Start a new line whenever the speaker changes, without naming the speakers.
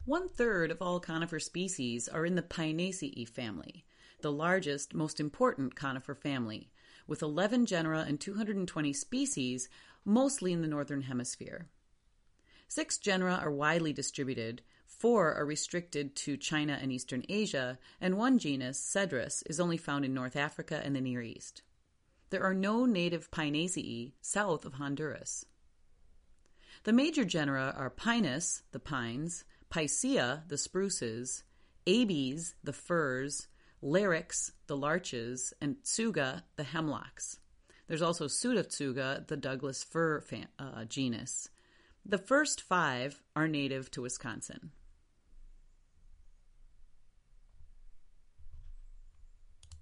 1/3 of all conifer species are in the Pinaceae family, the largest, most important conifer family, with 11 genera and 220 species, mostly in the northern hemisphere. 6 genera are widely distributed, 4 are restricted to China and Eastern Asia, and 1 genus, Cedrus, is only found in North Africa and the Near East. There are no native Pinaceae south of Honduras. The major genera are Pinus, the pines, Picea, the spruces, Abies, the firs, Larix, the larches, and Tsuga, the hemlocks. There's also Pseudotsuga, the Douglas fir genus. The first 5 are native to Wisconsin.